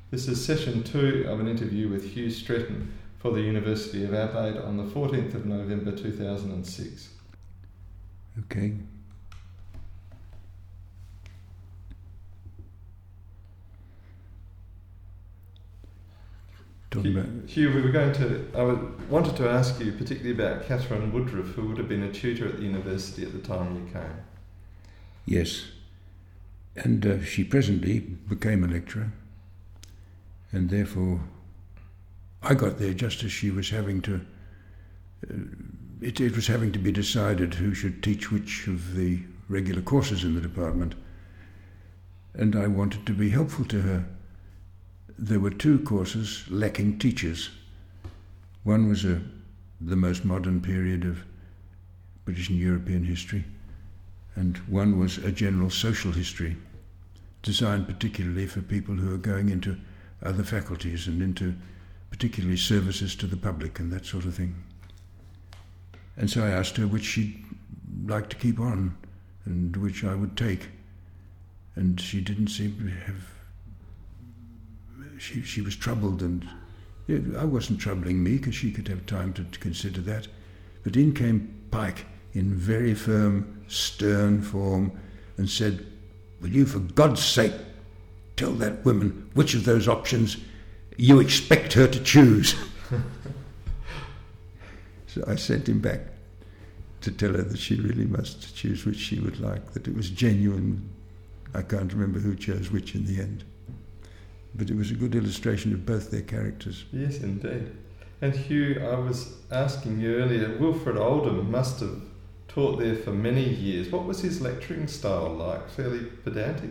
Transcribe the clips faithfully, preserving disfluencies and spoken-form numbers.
This is session two of an interview with Hugh Stretton for the University of Adelaide on the fourteenth of November two thousand six. Okay. Hugh, Hugh, we were going to. I would, wanted to ask you particularly about Catherine Woodruff, who would have been a tutor at the university at the time you came. Yes, and uh, she presently became a lecturer, and therefore I got there just as she was having to. Uh, it, it was having to be decided who should teach which of the regular courses in the department, and I wanted to be helpful to her. There were two courses lacking teachers. One was a, the most modern period of British and European history, and one was a general social history, designed particularly for people who are going into other faculties and into particularly services to the public and that sort of thing. And so I asked her which she'd like to keep on and which I would take, and she didn't seem to have. She she was troubled, and yeah, I wasn't troubling me because she could have time to, to consider that. But in came Pike in very firm, stern form and said, "Will you, for God's sake, tell that woman which of those options you expect her to choose?" So I sent him back to tell her that she really must choose which she would like, that it was genuine. I can't remember who chose which in the end. But it was a good illustration of both their characters. Yes, indeed. And Hugh, I was asking you earlier, Wilfred Oldham must have taught there for many years. What was his lecturing style like? Fairly pedantic?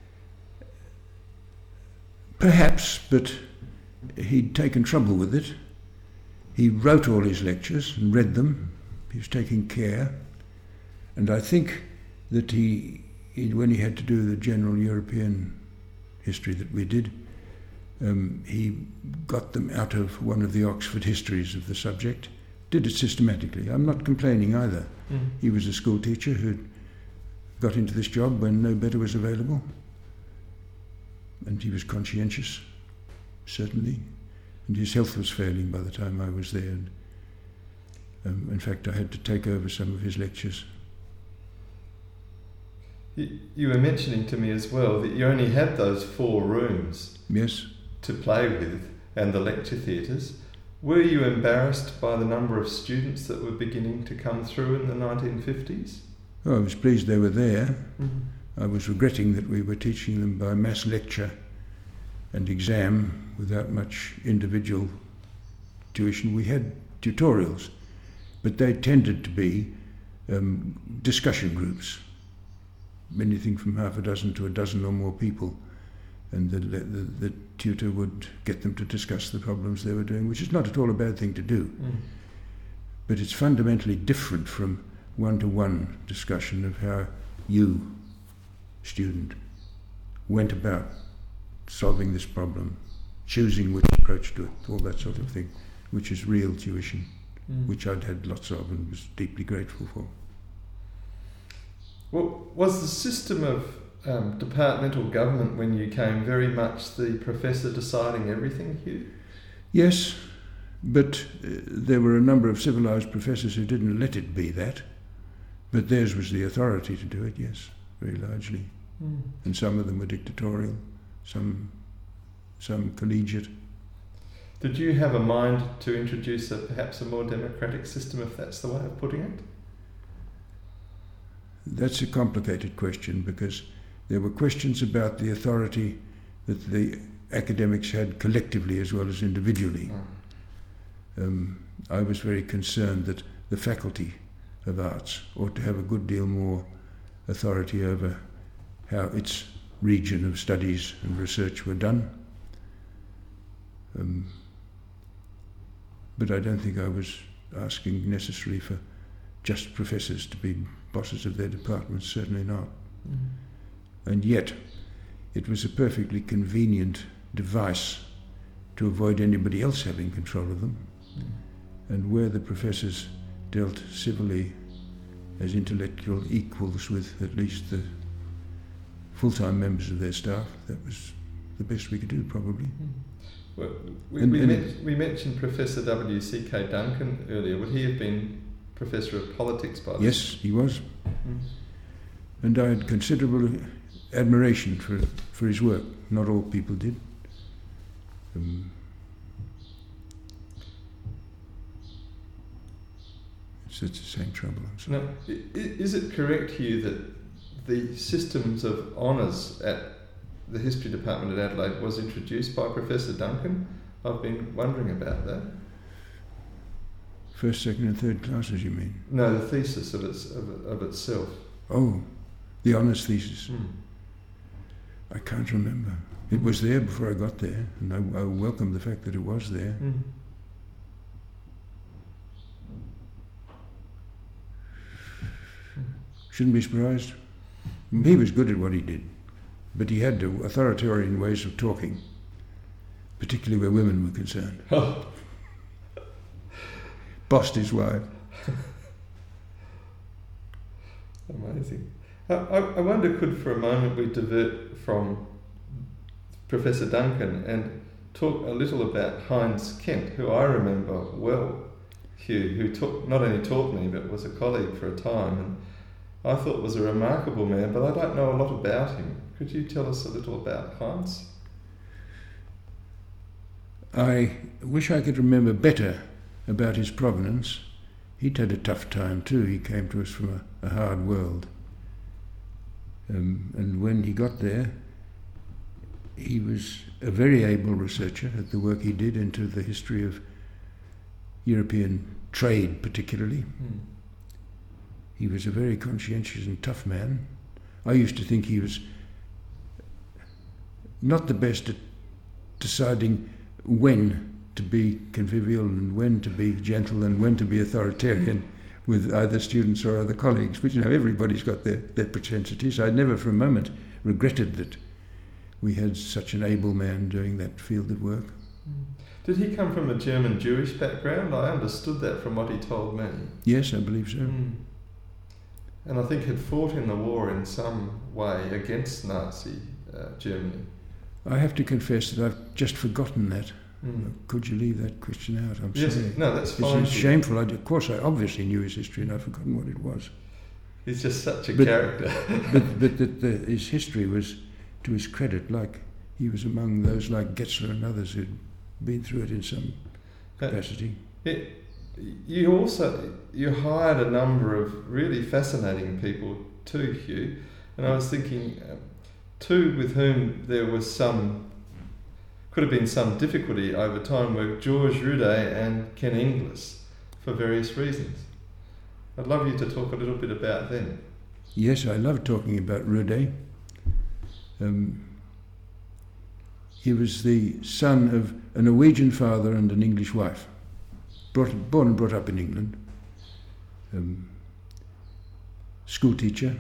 Perhaps, but he'd taken trouble with it. He wrote all his lectures and read them. He was taking care. And I think that he, he when he had to do the general European history that we did, um, he got them out of one of the Oxford histories of the subject, did it systematically. I'm not complaining either. Mm. He was a school teacher who got into this job when no better was available, and he was conscientious, certainly, and his health was failing by the time I was there. And, um, in fact, I had to take over some of his lectures. You were mentioning to me as well that you only had those four rooms yes. to play with and the lecture theatres. Were you embarrassed by the number of students that were beginning to come through in the nineteen fifties? Oh, I was pleased they were there. Mm-hmm. I was regretting that we were teaching them by mass lecture and exam without much individual tuition. We had tutorials, but they tended to be um, discussion groups. Anything from half a dozen to a dozen or more people, and the, the, the tutor would get them to discuss the problems they were doing, which is not at all a bad thing to do. Mm. But it's fundamentally different from one-to-one discussion of how you, student, went about solving this problem, choosing which approach to it, all that sort of thing, which is real tuition, mm. which I'd had lots of and was deeply grateful for. Well, was the system of um, departmental government when you came very much the professor deciding everything, Hugh? Yes, but uh, there were a number of civilised professors who didn't let it be that, but theirs was the authority to do it, yes, very largely. Mm. And some of them were dictatorial, some, some collegiate. Did you have a mind to introduce a, perhaps a more democratic system, if that's the way of putting it? That's a complicated question, because there were questions about the authority that the academics had collectively as well as individually. Mm. Um, I was very concerned that the Faculty of Arts ought to have a good deal more authority over how its region of studies and research were done. Um, but I don't think I was asking necessarily for just professors to be bosses of their departments, certainly not. Mm-hmm. And yet, it was a perfectly convenient device to avoid anybody else having control of them. Mm-hmm. And where the professors dealt civilly as intellectual equals with at least the full-time members of their staff, that was the best we could do, probably. Mm. Well, we, and, we, and men- we mentioned Professor W C K Duncan earlier. Would he have been Professor of Politics by this? Yes, he was. Mm. And I had considerable admiration for for his work. Not all people did. Um, it's, it's the same trouble. I'm sorry. Now, i- is it correct, Hugh, that the systems of honours at the History Department at Adelaide was introduced by Professor Duncan? I've been wondering about that. First, second, and third classes, you mean? No, the thesis of, its, of, of itself. Oh, the honours thesis. Mm. I can't remember. It was there before I got there, and I, I welcome the fact that it was there. Mm. Shouldn't be surprised. He was good at what he did, but he had authoritarian ways of talking, particularly where women were concerned. Oh. Bossed his wife. Amazing. I, I I wonder, could for a moment we divert from Professor Duncan and talk a little about Heinz Kent, who I remember well, Hugh, who taught, not only taught me but was a colleague for a time, and I thought was a remarkable man, but I don't know a lot about him. Could you tell us a little about Heinz? I wish I could remember better about his provenance. He'd had a tough time too. He came to us from a, a hard world. Um, and when he got there, he was a very able researcher at the work he did into the history of European trade particularly. Mm. He was a very conscientious and tough man. I used to think he was not the best at deciding when to be convivial and when to be gentle and when to be authoritarian with either students or other colleagues. But you know, everybody's got their, their propensities. I never for a moment regretted that we had such an able man doing that field of work. Did he come from a German Jewish background? I understood that from what he told me. Yes, I believe so. Mm. And I think had fought in the war in some way against Nazi uh, Germany. I have to confess that I've just forgotten that. Mm. Could you leave that question out? I'm Yes, sorry. no, that's It's, fine. it's shameful. I, of course, I obviously knew his history and I've forgotten what it was. He's just such a But- character. But, but that the, his history was, to his credit, like he was among those like Getzler and others who'd been through it in some But capacity. it, you also you hired a number of really fascinating people too, Hugh. And I was thinking, uh, two with whom there was some could have been some difficulty over time were George Roudet and Ken Inglis for various reasons. I'd love you to talk a little bit about them. Yes, I love talking about Roudet. Um, he was the son of a Norwegian father and an English wife, brought, born and brought up in England. Um, school teacher,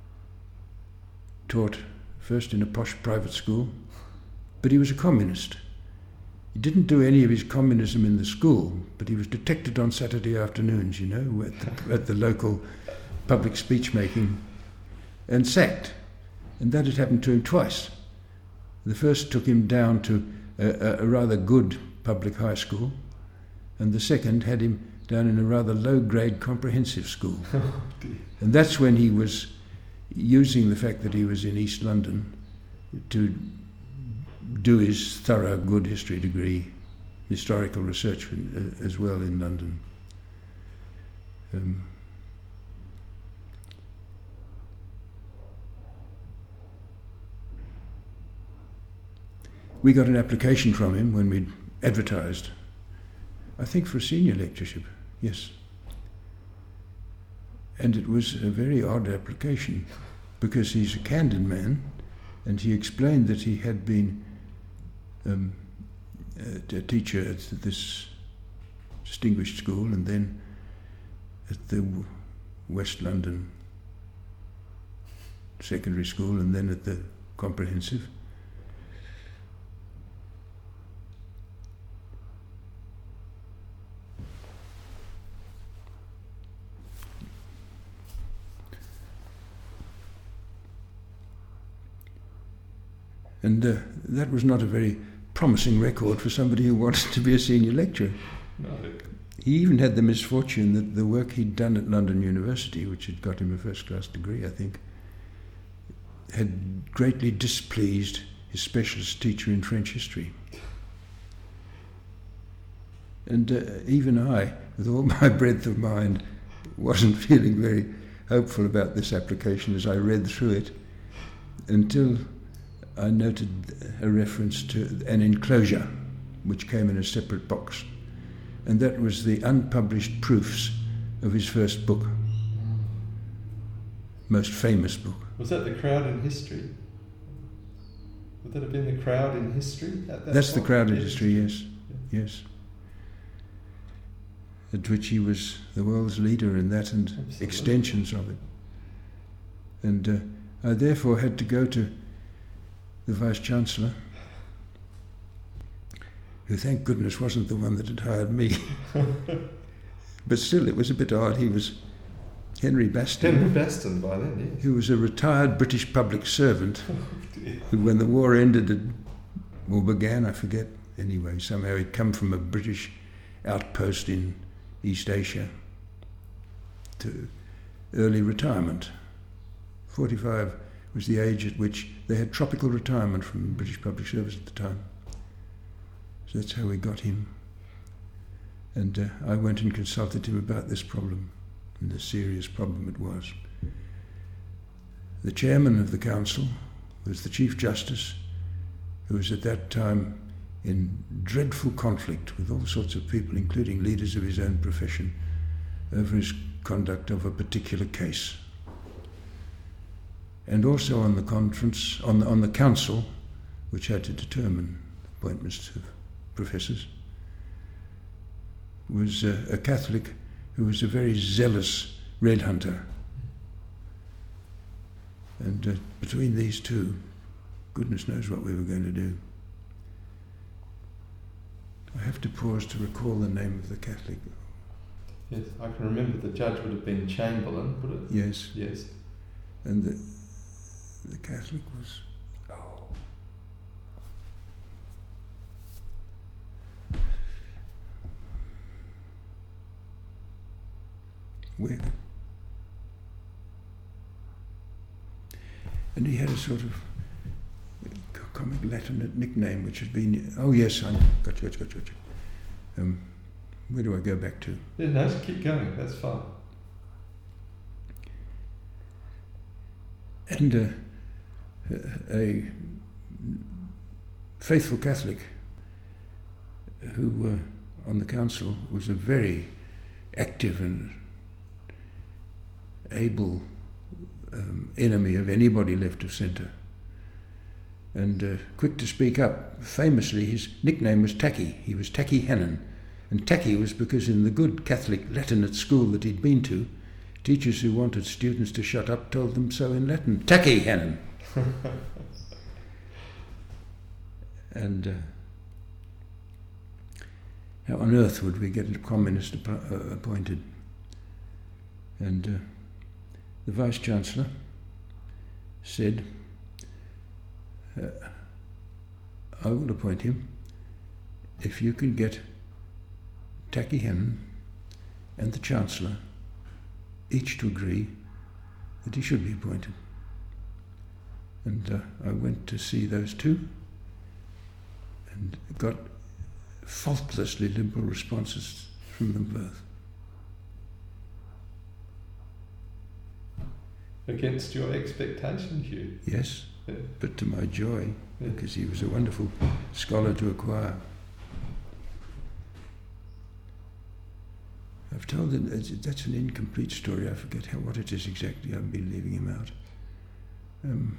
taught first in a posh private school, but he was a communist. He didn't do any of his communism in the school, but he was detected on Saturday afternoons, you know, at the, at the local public speech making, and sacked. And that had happened to him twice. The first took him down to a, a rather good public high school, and the second had him down in a rather low-grade comprehensive school. And that's when he was using the fact that he was in East London to do his thorough good history degree, historical research uh, as well in London. Um, we got an application from him when we'd advertised, I think for a senior lectureship, yes. And it was a very odd application because he's a Camden man, and he explained that he had been um, a, a teacher at this distinguished school and then at the West London secondary school and then at the comprehensive. And uh, that was not a very promising record for somebody who wanted to be a senior lecturer. No. He even had the misfortune that the work he'd done at London University, which had got him a first-class degree, I think, had greatly displeased his specialist teacher in French history. And uh, even I, with all my breadth of mind, wasn't feeling very hopeful about this application as I read through it, until I noted a reference to an enclosure which came in a separate box, and that was the unpublished proofs of his first book, most famous book. Was that the Crowd in History? Would that have been the Crowd in History at that That's point? the Crowd in Yes. History, yes, Yeah. yes. At which he was the world's leader in that and Absolutely. extensions of it. And uh, I therefore had to go to the Vice-Chancellor, who thank goodness wasn't the one that had hired me. But still, it was a bit odd. He was Henry Baston, Henry Baston by then, yes. who was a retired British public servant, Oh, dear. who when the war ended, had, or began, I forget, anyway, somehow he'd come from a British outpost in East Asia to early retirement. forty-five was the age at which they had tropical retirement from British public service at the time. So that's how we got him. And uh, I went and consulted him about this problem, and the serious problem it was. The chairman of the council was the Chief Justice, who was at that time in dreadful conflict with all sorts of people, including leaders of his own profession, over his conduct of a particular case. And also on the conference, on the, on the council, which had to determine appointments of professors, was a, a Catholic who was a very zealous red hunter. And uh, between these two, goodness knows what we were going to do. I have to pause to recall the name of the Catholic. Yes, I can remember the judge would have been Chamberlain, would it? Yes. Yes. And the, the Catholic was, oh. Where? And he had a sort of comic Latin nickname which had been, oh yes, I know, gotcha, gotcha, gotcha. Um, where do I go back to? Yeah, no, just keep going, that's fine. And uh, a faithful Catholic who uh, on the council was a very active and able um, enemy of anybody left of centre, and uh, quick to speak up. Famously, his nickname was Tacky. He was Tacky Hannon, and Tacky was because in the good Catholic Latin at school that he'd been to, teachers who wanted students to shut up told them so in Latin. Tacky Hannon. And uh, how on earth would we get a communist ap- uh, appointed? And uh, the Vice-Chancellor said, uh, I will appoint him if you can get Tacky Hannon and the Chancellor each to agree that he should be appointed. And uh, I went to see those two and got faultlessly liberal responses from them both. Against your expectation, Hugh. Yes, Yeah. but to my joy, Yeah. because he was a wonderful scholar to acquire. I've told him that that's an incomplete story. I forget how, what it is exactly. I've been leaving him out. Um,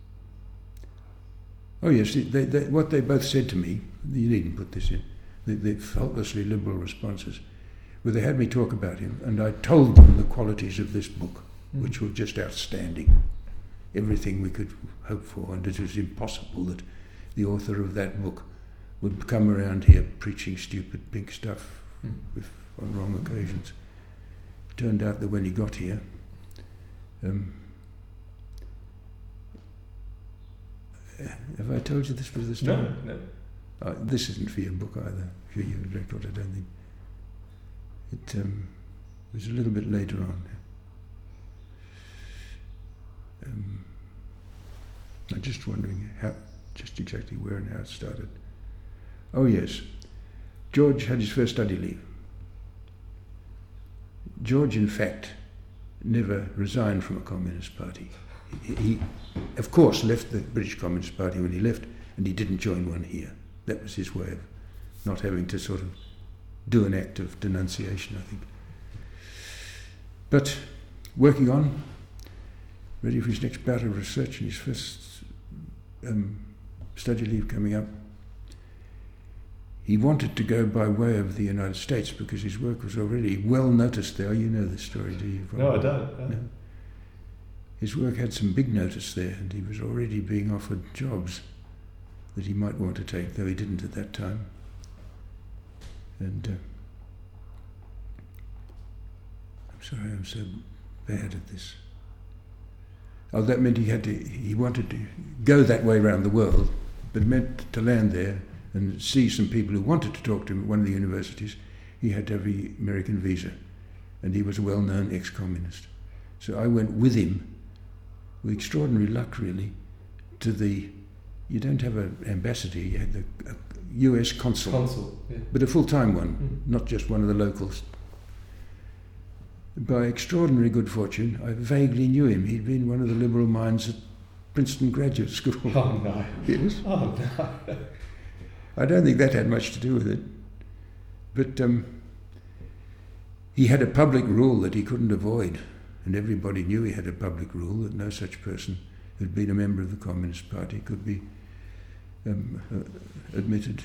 oh yes, they, they, they, what they both said to me, you needn't put this in, the, the faultlessly liberal responses, where they had me talk about him, and I told them the qualities of this book, mm. which were just outstanding. Everything we could hope for, and it was impossible that the author of that book would come around here preaching stupid pink stuff mm. if, on wrong occasions. It turned out that when he got here, um, have I told you this for the story? No, no. Uh, this isn't for your book either, for your record, I don't think. It um, was a little bit later on. Um, I'm just wondering how, just exactly where and how it started. Oh yes, George had his first study leave. George, in fact, never resigned from a Communist Party. He, he, of course, left the British Communist Party when he left, and he didn't join one here. That was his way of not having to sort of do an act of denunciation, I think. But working on, ready for his next bout of research and his first um, study leave coming up. He wanted to go by way of the United States because his work was already well noticed there. You know this story, do you? No, I don't. No. No. His work had some big notice there, and he was already being offered jobs that he might want to take, though he didn't at that time. And uh, I'm sorry, I'm so bad at this. Oh, that meant he had to, he wanted to go that way around the world, but meant to land there and see some people who wanted to talk to him at one of the universities. He had to have the American visa, and he was a well-known ex-communist. So I went with him, with extraordinary luck really, to the, you don't have an ambassador, you had the a U S consul, Consul, yeah. but a full-time one, Mm. not just one of the locals. By extraordinary good fortune, I vaguely knew him. He'd been one of the liberal minds at Princeton Graduate School. Oh no. Yes. Oh no. I don't think that had much to do with it. But um, he had a public rule that he couldn't avoid, and everybody knew he had a public rule that no such person who'd been a member of the Communist Party could be um, uh, admitted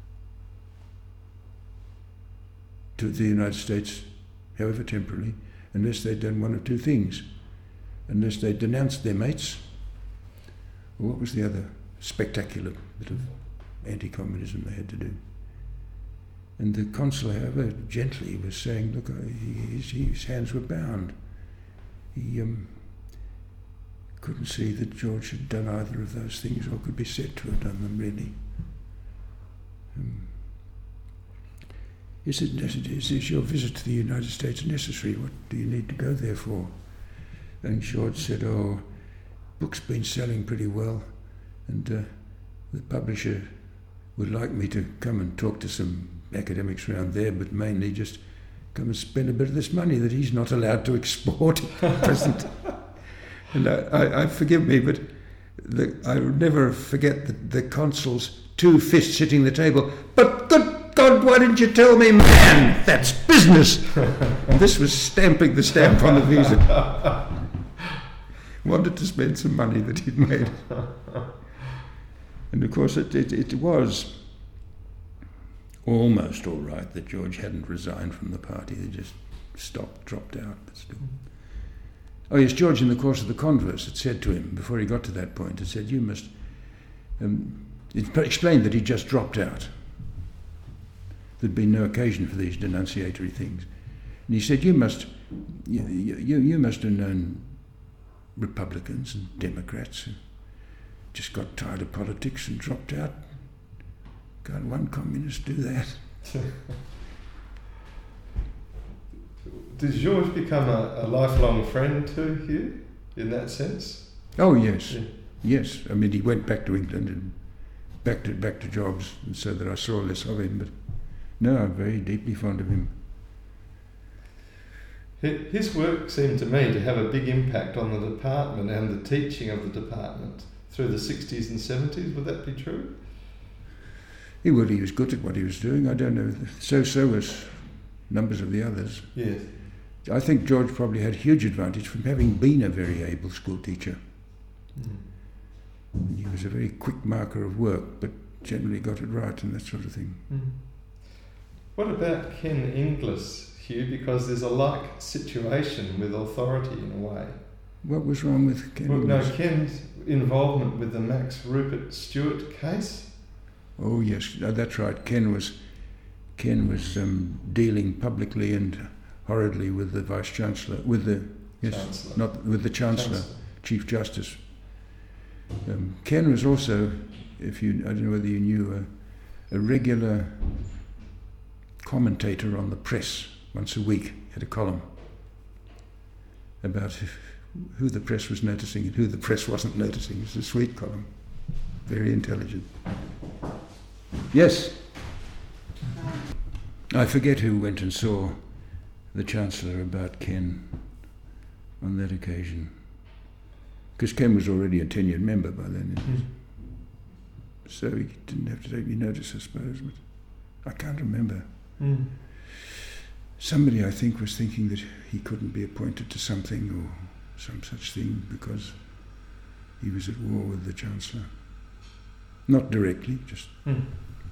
to the United States, however temporarily, unless they'd done one of two things. Unless they denounced their mates, or what was the other spectacular bit of anti-communism they had to do. And the consul, however, gently was saying, look, his, his hands were bound. He um, couldn't see that George had done either of those things, or could be said to have done them, really. Um, is it necessary? Is this your visit to the United States necessary? What do you need to go there for? And George said, oh, book's been selling pretty well, and uh, the publisher would like me to come and talk to some academics around there, but mainly just come and spend a bit of this money that he's not allowed to export at present. And I, I, I forgive me, but the, I will never forget the, the consul's two fists hitting the table. But good God, why didn't you tell me, man? That's business. And this was stamping the stamp on the visa. Wanted to spend some money that he'd made. And of course it, it, it was almost all right that George hadn't resigned from the party. They just stopped, dropped out, but still. Oh yes, George in the course of the converse had said to him, before he got to that point, had said, you must, um, it explained that he just dropped out. There'd been no occasion for these denunciatory things. And he said, you must, you, you, you must have known Republicans and Democrats who just got tired of politics and dropped out. Can't one communist do that? Did George become a, a lifelong friend to Hugh, in that sense? Oh yes, Yeah. yes. I mean, he went back to England and back to back to jobs, and so that I saw less of him. But no, I'm very deeply fond of him. His work seemed to me to have a big impact on the department and the teaching of the department through the sixties and seventies. Would that be true? He would. He was good at what he was doing. I don't know. So so was numbers of the others. Yes. I think George probably had huge advantage from having been a very able school teacher. Mm. He was a very quick marker of work, but generally got it right and that sort of thing. Mm. What about Ken Inglis, Hugh? Because there's a like situation with authority in a way. What was wrong with Ken? Well, no, Inglis? Ken's involvement with the Max Rupert Stewart case. Oh yes, no, that's right. Ken was Ken was um, dealing publicly and horridly with the Vice Chancellor, with the yes, Chancellor. not with the Chancellor, Chancellor. Chief Justice. Um, Ken was also, if you, I don't know whether you knew, a, a regular commentator on the press once a week, had a column about who the press was noticing and who the press wasn't noticing. It's a sweet column, very intelligent. Yes? I forget who went and saw the Chancellor about Ken on that occasion. Because Ken was already a tenured member by then. Mm. So he didn't have to take any notice, I suppose, but I can't remember. Mm. Somebody, I think, was thinking that he couldn't be appointed to something or some such thing because he was at war with the Chancellor. Not directly, just... Mm.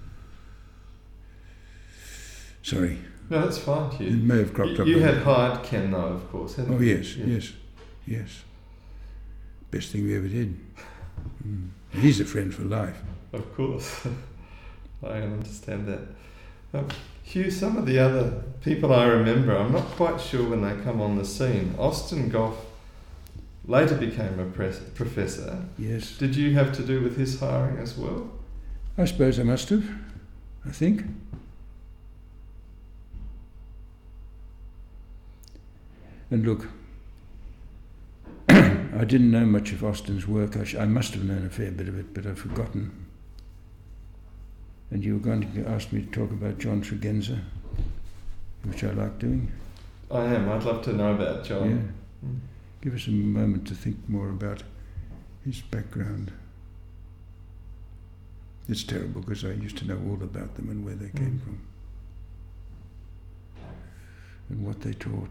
Sorry. No, that's fine, Hugh. It may have cropped you, up. You had hired Ken, though, of course, hadn't oh, you? yes, yeah. yes, yes. Best thing we ever did. Mm. He's a friend for life. Of course. I understand that. Um, Hugh, some of the other people I remember, I'm not quite sure when they come on the scene. Austin Gough later became a pres- professor. Yes. Did you have to do with his hiring as well? I suppose I must have, I think. And look, I didn't know much of Austin's work. I, sh- I must have known a fair bit of it, but I've forgotten. And you were going to ask me to talk about John Tregenza, which I like doing. I am. I'd love to know about John. Yeah. Mm. Give us a moment to think more about his background. It's terrible because I used to know all about them and where they came mm. from and what they taught.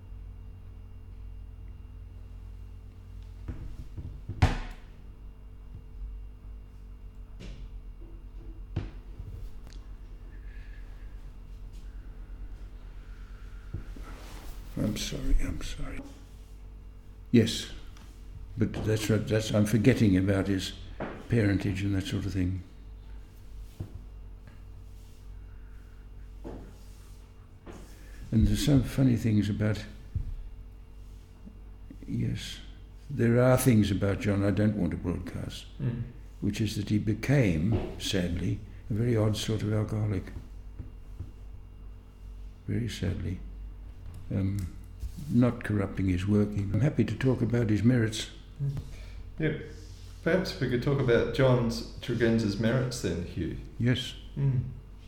I'm sorry, I'm sorry. Yes, but that's right, that's, I'm forgetting about his parentage and that sort of thing. And there's some funny things about, yes, there are things about John I don't want to broadcast, mm. which is that he became, sadly, a very odd sort of alcoholic. Very sadly. Um, not corrupting his work. I'm happy to talk about his merits. Yeah, perhaps we could talk about John's Tregenza's merits then, Hugh. Yes. Mm.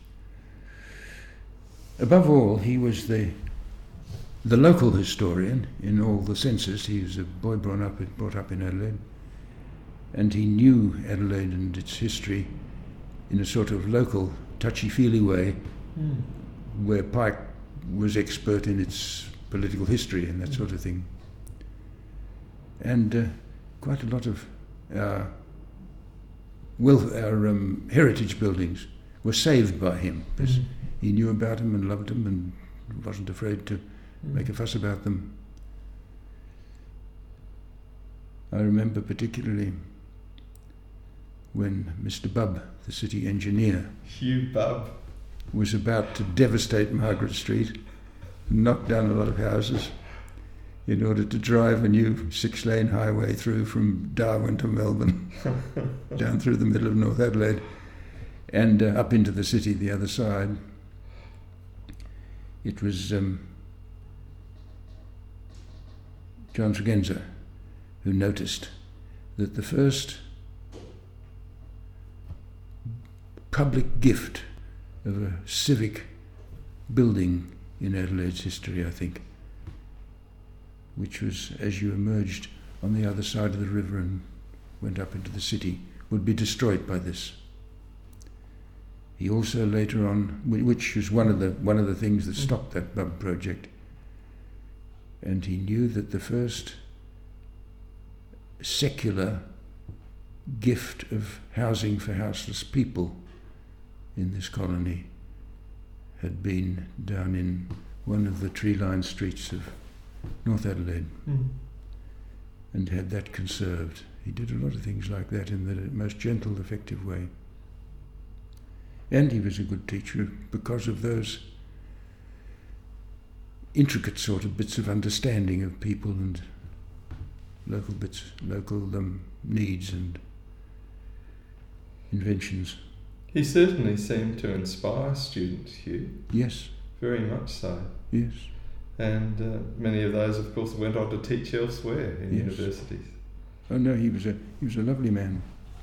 Above all, he was the the local historian in all the senses. He was a boy brought up brought up in Adelaide, and he knew Adelaide and its history in a sort of local, touchy-feely way, mm. where Pike was expert in its political history and that sort of thing. And uh, quite a lot of our, wealth, our um, heritage buildings were saved by him. Mm. He knew about them and loved them and wasn't afraid to mm. make a fuss about them. I remember particularly when Mister Bubb, the city engineer, Hugh Bubb, was about to devastate Margaret Street, knock down a lot of houses in order to drive a new six-lane highway through from Darwin to Melbourne, down through the middle of North Adelaide, and uh, up into the city the other side. It was um, John Tregenza who noticed that the first public gift of a civic building in Adelaide's history, I think, which was as you emerged on the other side of the river and went up into the city, would be destroyed by this. He also later on, which was one of the one of the things that stopped that Bubb project, and he knew that the first secular gift of housing for houseless people in this colony had been down in one of the tree-lined streets of North Adelaide, mm. and had that conserved. He did a lot of things like that in the most gentle, effective way. And he was a good teacher because of those intricate sort of bits of understanding of people and local bits, local um, needs and inventions. He certainly seemed to inspire students, Hugh. Yes. Very much so. Yes. And uh, many of those, of course, went on to teach elsewhere in Yes. universities. Oh no, he was a he was a lovely man.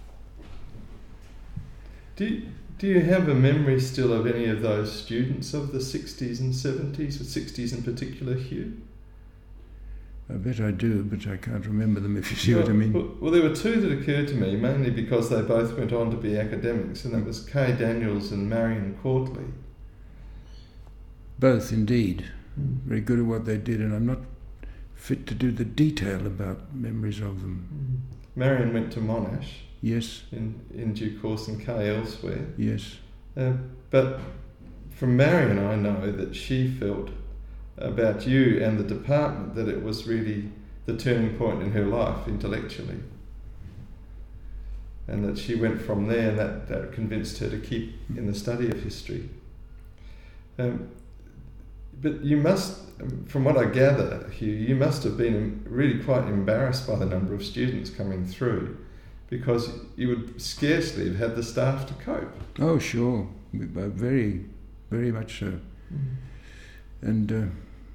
Do you, do you have a memory still of any of those students of the sixties and seventies, or sixties in particular, Hugh? I bet I do, but I can't remember them, if you see well, what I mean. Well, well, there were two that occurred to me, mainly because they both went on to be academics, and that was Kay Daniels and Marion Courtley. Both, indeed. Mm. Very good at what they did, and I'm not fit to do the detail about memories of them. Mm. Marion went to Monash Yes, in, in due course, and Kay elsewhere. yes. Uh, but from Marion, I know that she felt about you and the department that it was really the turning point in her life intellectually, and that she went from there, and that, that convinced her to keep in the study of history. Um, but you must, from what I gather, Hugh, you must have been really quite embarrassed by the number of students coming through, because you would scarcely have had the staff to cope. Oh, sure. We- uh, Very, very much so. Mm. And uh,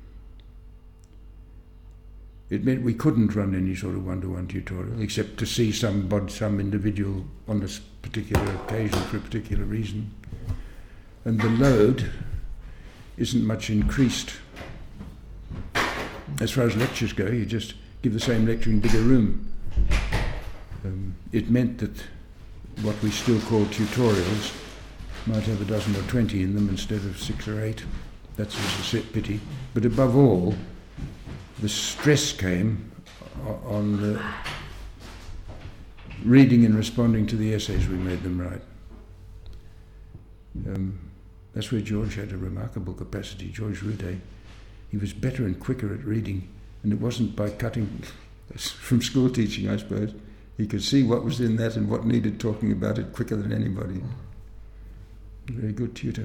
it meant we couldn't run any sort of one-to-one tutorial, except to see some bod, some individual on a s- particular occasion for a particular reason. And the load isn't much increased. As far as lectures go, you just give the same lecture in a bigger room. Um, it meant that what we still call tutorials might have a dozen or twenty in them instead of six or eight. That's just a set pity. But above all, the stress came o- on the reading and responding to the essays we made them write. Um, that's where George had a remarkable capacity, George Rude. He was better and quicker at reading, and it wasn't by cutting from school teaching, I suppose. He could see what was in that and what needed talking about it quicker than anybody. Very good tutor.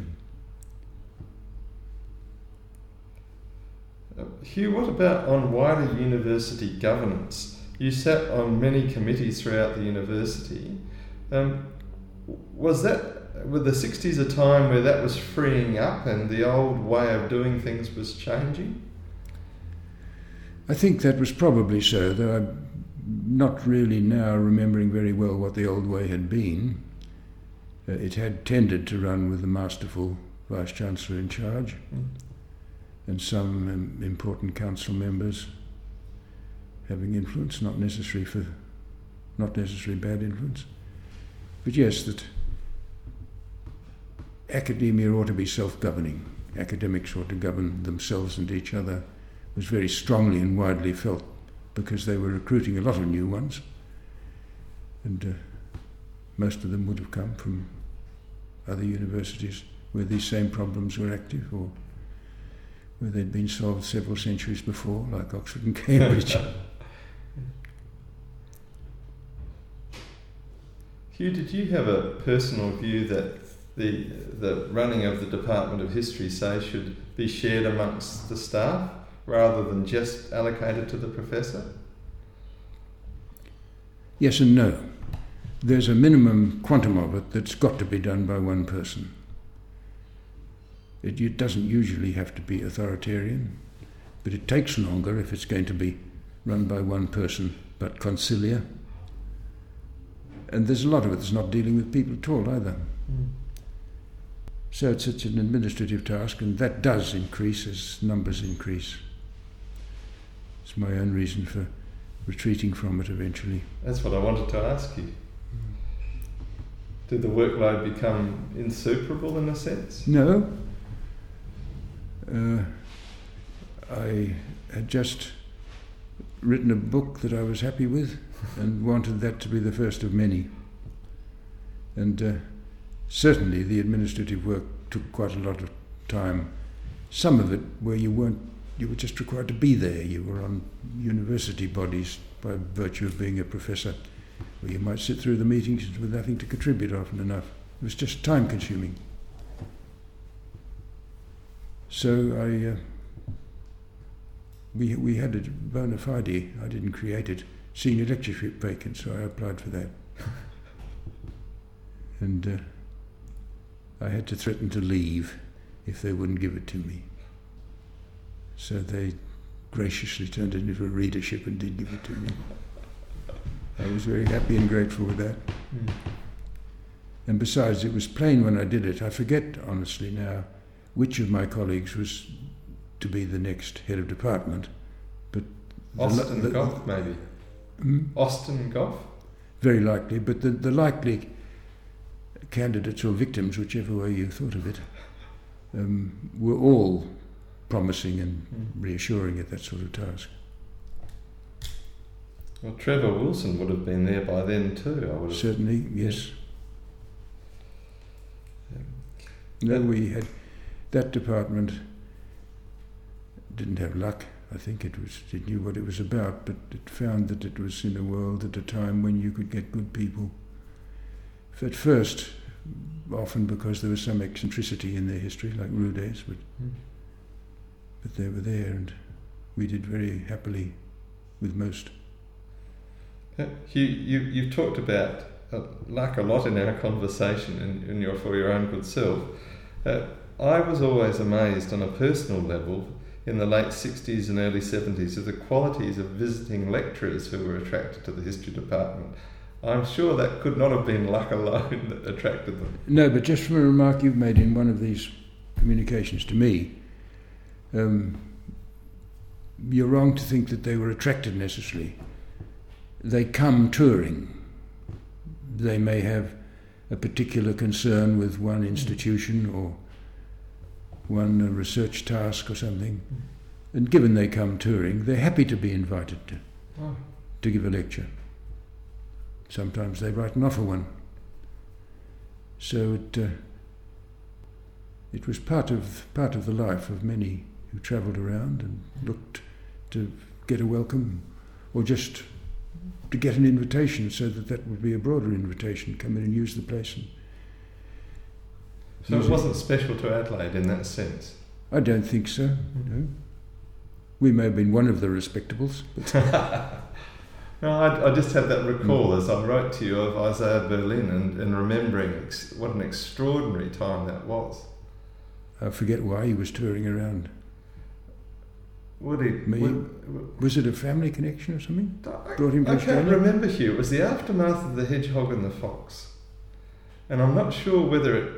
Uh, Hugh, what about on wider university governance? You sat on many committees throughout the university. Um, was that, were the sixties a time where that was freeing up and the old way of doing things was changing? I think that was probably so, though I'm not really now remembering very well what the old way had been. Uh, it had tended to run with the masterful Vice-Chancellor in charge, Mm. and some um, important council members having influence, not necessary for, not necessarily bad influence. But yes, that academia ought to be self-governing. Academics ought to govern themselves and each other was very strongly and widely felt, because they were recruiting a lot of new ones, and uh, most of them would have come from other universities where these same problems were active, or where they'd been solved several centuries before, like Oxford and Cambridge. Hugh, did you have a personal view that the the running of the Department of History, say, should be shared amongst the staff rather than just allocated to the professor? Yes and no. There's a minimum quantum of it that's got to be done by one person. It, it doesn't usually have to be authoritarian, but it takes longer if it's going to be run by one person, but concilia. And there's a lot of it that's not dealing with people at all either. Mm. So it's such an administrative task, and that does increase as numbers increase. It's my own reason for retreating from it eventually. That's what I wanted to ask you. Did the workload become insuperable in a sense? No. Uh, I had just written a book that I was happy with and wanted that to be the first of many. And uh, certainly the administrative work took quite a lot of time. Some of it where you weren't, you were just required to be there. You were on university bodies by virtue of being a professor, where you might sit through the meetings with nothing to contribute often enough. It was just time consuming. So I, uh, we we had a bona fide, I didn't create it, senior lectureship vacant, so I applied for that. and uh, I had to threaten to leave if they wouldn't give it to me. So they graciously turned it into a readership and did give it to me. I was very happy and grateful with that. Mm. And besides, it was plain when I did it. I forget, honestly, now, which of my colleagues was to be the next head of department. But Austin the, the, Goff, maybe. Hmm? Austin Goff? Very likely, but the, the likely candidates or victims, whichever way you thought of it, um, were all promising and Mm. reassuring at that sort of task. Well, Trevor Wilson would have been there by then too, I would have. Certainly, yes. No, we had that department didn't have luck. I think it was it knew what it was about, but it found that it was in a world at a time when you could get good people. At first, often because there was some eccentricity in their history, like Roudes, but Mm. but they were there, and we did very happily with most. Uh, You, you, you've talked about uh, luck a lot in our conversation and in your, for your own good self. Uh, I was always amazed on a personal level in the late sixties and early seventies of the qualities of visiting lecturers who were attracted to the history department. I'm sure that could not have been luck alone that attracted them. No, but just from a remark you've made in one of these communications to me, um, you're wrong to think that they were attracted necessarily. They come touring. They may have a particular concern with one institution or one uh, research task or something, and given they come touring, they're happy to be invited to, Oh. to give a lecture. Sometimes they write and offer one. So it uh, it was part of part of the life of many who travelled around and looked to get a welcome, or just to get an invitation, so that that would be a broader invitation. Come in and use the place. And So it wasn't special to Adelaide in that sense? I don't think so. Mm. No. We may have been one of the respectables. But No, I, I just had that recall mm. as I wrote to you of Isaiah Berlin and, and remembering ex- what an extraordinary time that was. I forget why he was touring around. Would he? Me? Would, Was it a family connection or something? I, Brought him to I can't Australia? remember, Hugh. It was the aftermath of the Hedgehog and the Fox. And I'm not sure whether it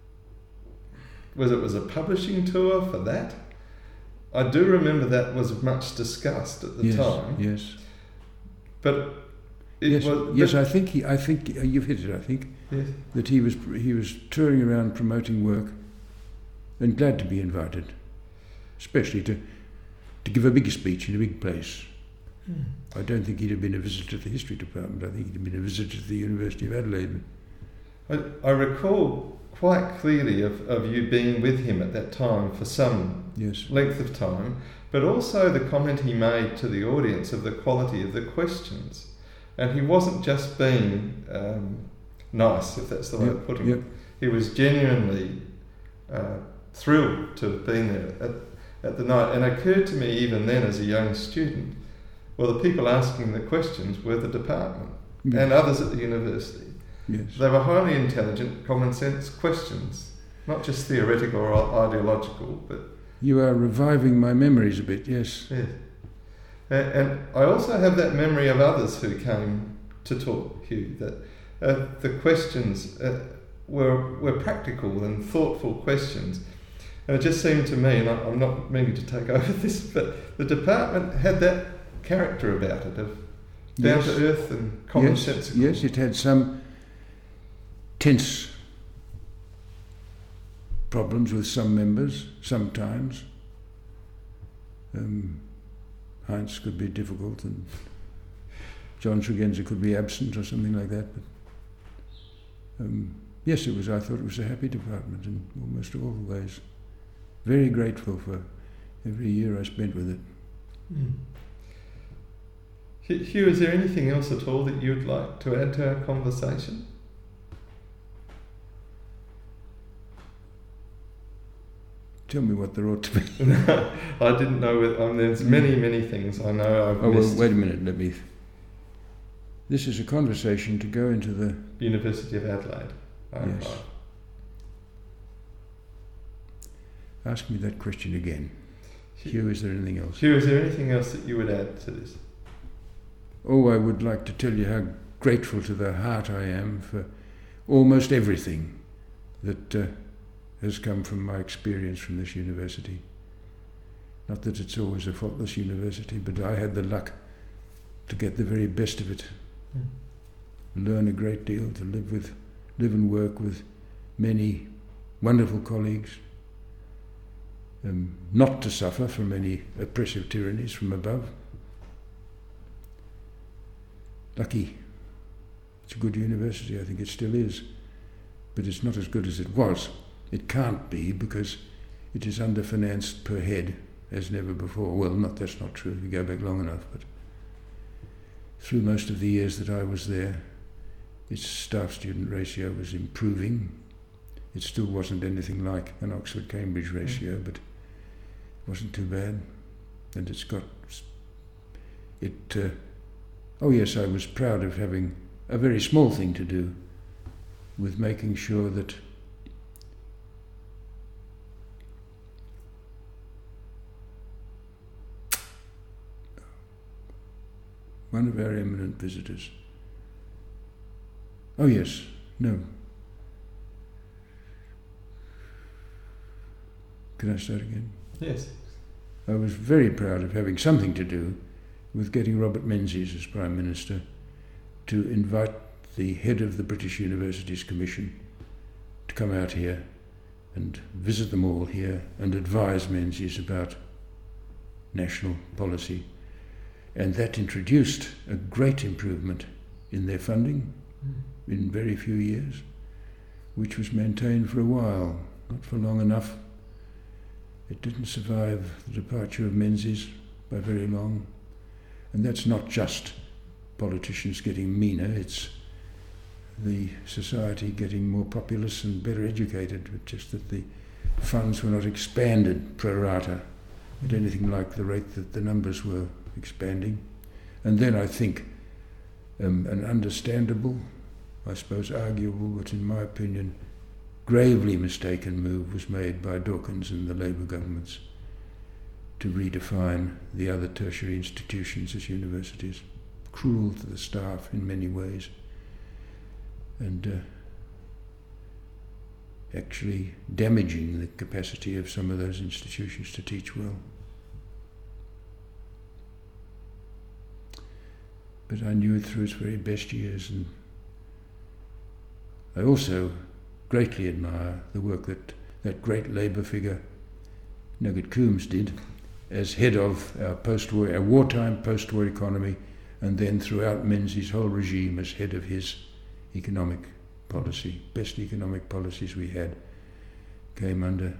was, it was a publishing tour for that. I do remember that was much discussed at the yes, time. Yes. But it yes, was... yes. but- I think he, I think uh, you've hit it. I think yes. that he was he was touring around promoting work, and glad to be invited, especially to to give a big speech in a big place. Hmm. I don't think he'd have been a visitor to the history department. I think he'd have been a visitor to the University of Adelaide. I, I recall quite clearly of, of you being with him at that time for some Yes. length of time, but also the comment he made to the audience of the quality of the questions. And he wasn't just being um, nice, if that's the way Yep, of putting yep. it. He was genuinely uh, thrilled to have been there at, at the night. And it occurred to me even then as a young student, well, the people asking the questions were the department Yes. and others at the university. Yes. They were highly intelligent, common sense questions, not just theoretical or ideological, but You are reviving my memories a bit. Yes. yes. And, and I also have that memory of others who came to talk, Hugh, that uh, the questions uh, were were practical and thoughtful questions. And it just seemed to me, and I, I'm not meaning to take over this, but the department had that character about it of down Yes. to earth and common yes. sense. Yes, it had some tense problems with some members, sometimes. Um, Heinz could be difficult, and John Tregenza could be absent or something like that. But um, yes, it was. I thought it was a happy department in almost all ways. Very grateful for every year I spent with it. Mm. Hugh, is there anything else at all that you'd like to add to our conversation? Tell me what there ought to be. No, I didn't know. Whether, um, there's many, many things I know I've Oh, well, missed. wait a minute, let me... This is a conversation to go into the... University of Adelaide. Oh, yes. right. Ask me that question again. Hugh, is there anything else? Hugh, is there anything else that you would add to this? Oh, I would like to tell you how grateful to the heart I am for almost everything that uh, has come from my experience from this university. Not that it's always a faultless university, but I had the luck to get the very best of it. Mm. Learn a great deal, to live with, live and work with many wonderful colleagues, um, not to suffer from any oppressive tyrannies from above. Lucky. It's a good university, I think it still is, but it's not as good as it was. It can't be because it is underfinanced per head as never before. Well, not that's not true if you go back long enough, but through most of the years that I was there, its staff-student ratio was improving. It still wasn't anything like an Oxford-Cambridge ratio, mm. but it wasn't too bad. And it's got it. Uh, oh yes, I was proud of having a very small thing to do with making sure that one of our eminent visitors. Oh yes, no. Can I start again? Yes. I was very proud of having something to do with getting Robert Menzies as Prime Minister to invite the head of the British Universities Commission to come out here and visit them all here and advise Menzies about national policy. And that introduced a great improvement in their funding mm. in very few years, which was maintained for a while, not for long enough. It didn't survive the departure of Menzies by very long. And that's not just politicians getting meaner, it's the society getting more populous and better educated, but just that the funds were not expanded pro rata at anything like the rate that the numbers were expanding. And then I think um, an understandable, I suppose arguable, but in my opinion gravely mistaken move was made by Dawkins and the Labour governments to redefine the other tertiary institutions as universities. Cruel to the staff in many ways, and uh, actually damaging the capacity of some of those institutions to teach well. But I knew it through its very best years, and I also greatly admire the work that that great Labour figure, Nugget Coombs, did as head of our post-war, our wartime post-war economy, and then throughout Menzies' whole regime as head of his economic policy. Best economic policies we had came under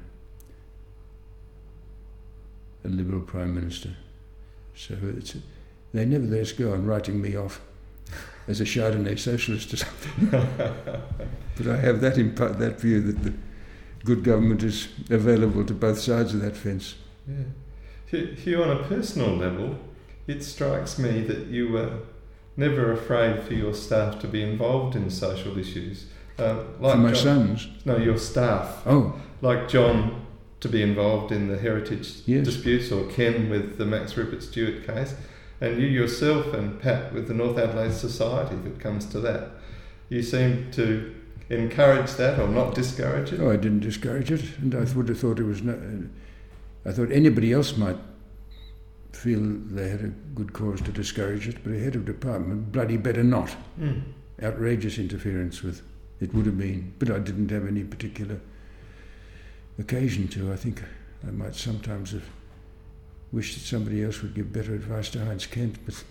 a Liberal Prime Minister. So it's, they nevertheless go on writing me off as a Chardonnay socialist or something. But I have that imp- that view that the good government is available to both sides of that fence. Yeah. Hugh, on a personal level, it strikes me that you were never afraid for your staff to be involved in social issues. Uh, like for my John, sons? No, your staff. Oh. Like John to be involved in the heritage yes. disputes, or Ken with the Max Rupert Stewart case, and you yourself and Pat with the North Adelaide Society, if it comes to that. You seem to encourage that or not discourage it? Oh, I didn't discourage it, and I would have thought it was no, I thought anybody else might feel they had a good cause to discourage it, but a head of department, bloody better not. Mm. Outrageous interference with it would have been, but I didn't have any particular occasion to. I think I might sometimes have wished that somebody else would give better advice to Heinz Kent, but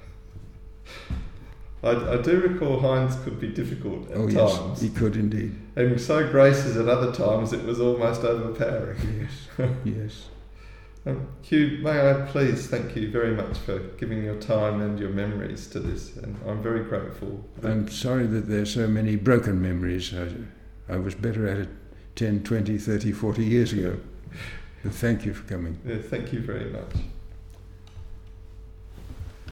I, I do recall Heinz could be difficult at oh, times. Yes, he could indeed. And so gracious at other times it was almost overpowering. Yes, yes. Um, Hugh, may I please thank you very much for giving your time and your memories to this, and I'm very grateful. I'm sorry that there are so many broken memories. I, I was better at it ten, twenty, thirty, forty years ago. But thank you for coming. Yeah, thank you very much.